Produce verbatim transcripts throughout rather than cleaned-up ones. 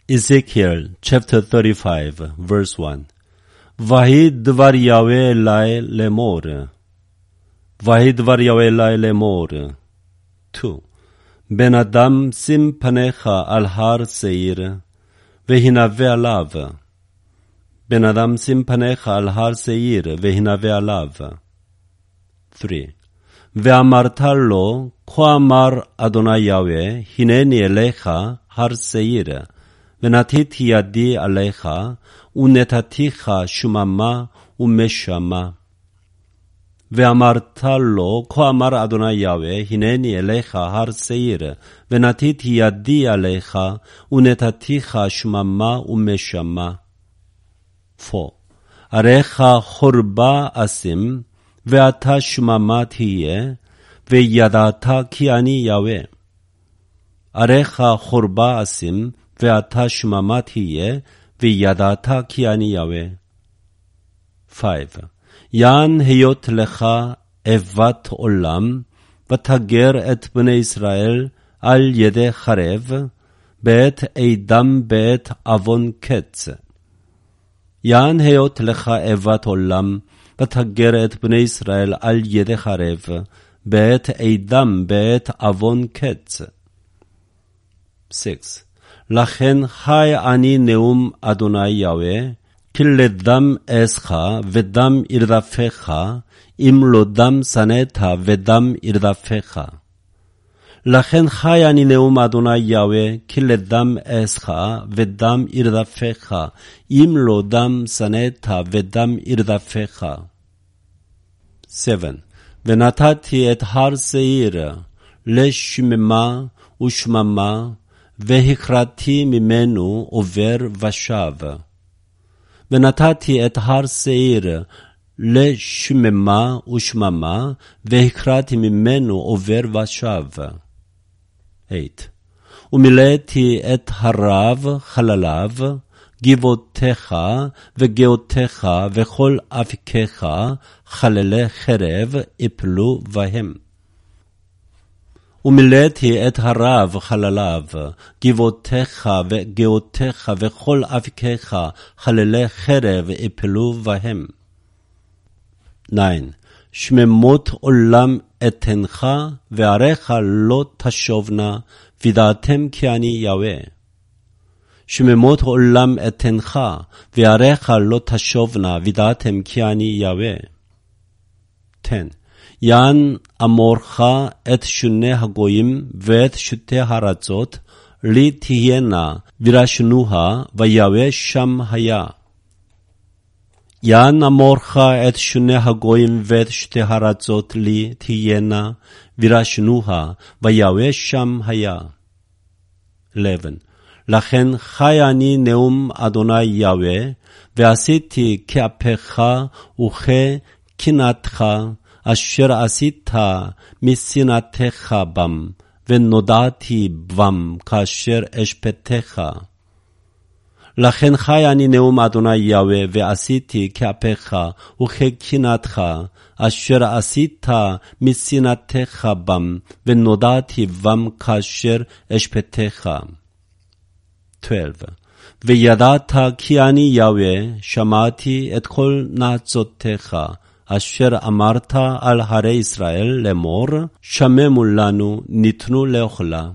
Ezekiel chapter thirty-five, verse one. Vahi dvar Yahweh elai lemor. Vahi dvar Yahweh elai lemor. two. Ben Adam sim panecha al har seir, vehinave alav. Ben Adam sim panecha al har seir, vehinave alav. three. Ve'amarta lo, כה אמר אדוני יהוה, הנני אליך הר שעיר, ונתתי ידי עליך, ונתתיך שממה ומשמה. ואמרת לו, כה אמר אדוני יהוה, הנני אליך הר שעיר, ונתתי ידי עליך, ונתתיך שממה ומשמה. four. עריך חורבה אשים, ואתה שממה תהיה, וידעת כי אני יהוה. עריך חורבה אשים, ואתה שממה תהיה, וידעת כי אני יהוה. five. יען היות לך איבת עולם, ותגר את בני ישראל על ידי חרב, בעת עדם בעת אבון קץ. יען היות לך איבת עולם, ותגר את בני ישראל על ידי חרב, בעת עדם בעת אבון קץ. six. לכן חי אני נאום אדוני יהוה, כי לדם אסך ודם ירדפך, אם לא דם שנאת ודם ירדפך. לכן חי אני נאום אדוני יהוה, כי לדם אסך ודם ירדפך, אם לא דם שנאת ודם ירדפך. seven. ונתתי את הר שעיר לשממה ושממה, והכרתי ממנו עובר ושב. ונתתי את הר שעיר לשממה ושממה, והכרתי ממנו עובר ושב. eight. ומילאתי את הרב חלליו, גבעותיך וגאותיך וכל אפיקיך, חללי חרב יפלו בהם. ומילאתי את הרב חלליו, גבעותיך וגאותיך וכל אפיקיך, חללי חרב יפלו בהם. nine. שממות עולם אתנך, ועריך לא תשובנה, וידעתם כי אני יהוה. שממות עולם אתנך, ועריך לא תשובנה, וידעתם כי אני יהוה. ten. יען אמורך את שוני הגויים ואת שוטי הארצות, לי תהיינה וירשנוה, ויהוה שם היה. יען אמורך את שוני הגויים ואת שוטי הארצות, לי תהיינה וירשנוה, ויהוה שם היה. eleven. לכן חי אני נאום אדוני יהוה, ועשיתי כאפיך וכקנאתך, אשר עשית משנאתך בם, ונודעתי בם כאשר אשפטך. לכן חי אני נאום אדוני יהוה, ועשיתי כאפיך וכקנאתך, אשר עשית משנאתך בם, ונודעתי בם כאשר אשפטך. twelve. וידעת כי אני יהוה, שמעתי את כל נאצותיך, אשר אמרת על הרי ישראל לאמור, שממו לנו, ניתנו לאכלה.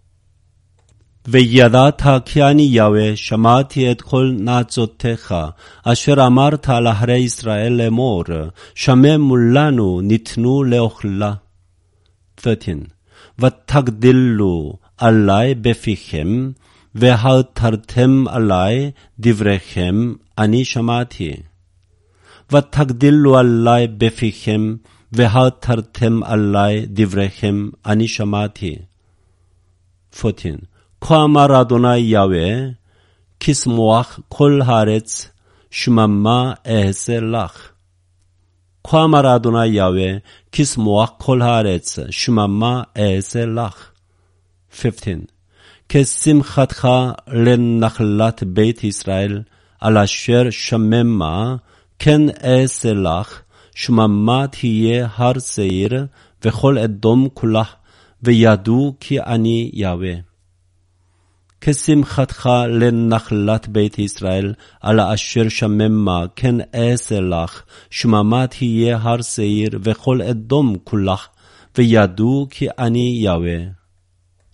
וידעת כי אני יהוה, שמעתי את כל נאצותיך, אשר אמרת על הרי ישראל לאמור, שממו לנו, ניתנו לאכלה. thirteen. ותגדילו עלי בפיכם, והתרתם עלי דבריכם, אני שמעתי. ותגדילו עלי בפיכם, והתרתם עלי דבריכם, אני שמעתי. fourteen. כה אמר אדוני יהוה, כשמוח כל הארץ, שממה אעשה לך. כה אמר אדוני יהוה, כשמוח כל הארץ, שממה אעשה לך. fifteen. כשמחתך לנחלת בית ישראל, על אשר שממה, כן אעשה לך, שממה תהיה הר שעיר, וכל אדום כולה, וידעו כי אני יהוה. כשמחתך לנחלת בית ישראל, על אשר שממה כן אעשה לך, שממה תהיה הר שעיר וכל אדום כולך, וידעו כי אני יהוה.